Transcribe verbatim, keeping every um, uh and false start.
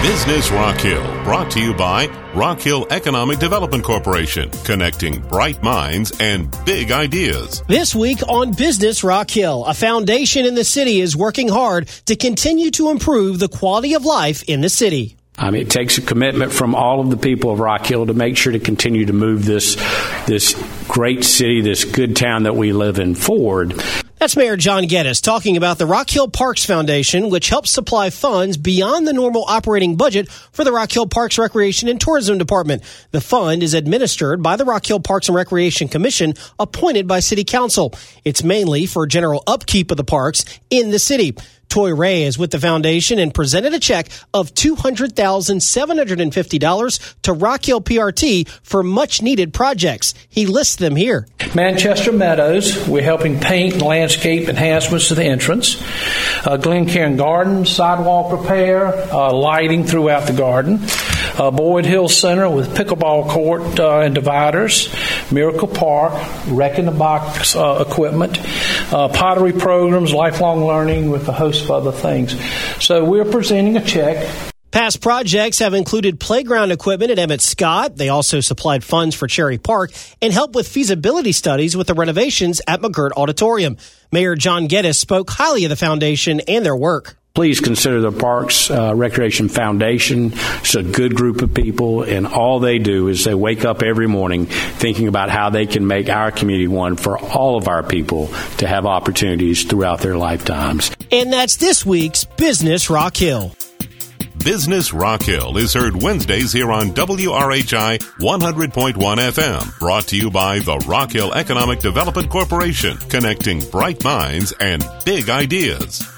Business Rock Hill, brought to you by Rock Hill Economic Development Corporation, connecting bright minds and big ideas. This week on Business Rock Hill, a foundation in the city is working hard to continue to improve the quality of life in the city. I mean, it takes a commitment from all of the people of Rock Hill to make sure to continue to move this this great city, this good town that we live in forward. That's Mayor John Geddes talking about the Rock Hill Parks Foundation, which helps supply funds beyond the normal operating budget for the Rock Hill Parks Recreation and Tourism Department. The fund is administered by the Rock Hill Parks and Recreation Commission, appointed by City Council. It's mainly for general upkeep of the parks in the city. Toy Ray is with the foundation and presented a check of two hundred thousand seven hundred fifty dollars to Rock Hill P R T for much-needed projects. He lists them here. Manchester Meadows, we're helping paint and landscape enhancements to the entrance. Uh, Glencairn Gardens, sidewalk repair, uh, lighting throughout the garden. Uh, Boyd Hill Center with pickleball court uh, and dividers. Miracle Park, Wreck in the Box uh, equipment. Uh, pottery programs, lifelong learning with a host of other things. So we're presenting a check. Past projects have included playground equipment at Emmett Scott. They also supplied funds for Cherry Park and helped with feasibility studies with the renovations at McGirt Auditorium. Mayor John Geddes spoke highly of the foundation and their work. Please consider the Parks uh, Recreation Foundation. It's a good group of people, and all they do is they wake up every morning thinking about how they can make our community one for all of our people to have opportunities throughout their lifetimes. And that's this week's Business Rock Hill. Business Rock Hill is heard Wednesdays here on W R H I one hundred point one F M, brought to you by the Rock Hill Economic Development Corporation, connecting bright minds and big ideas.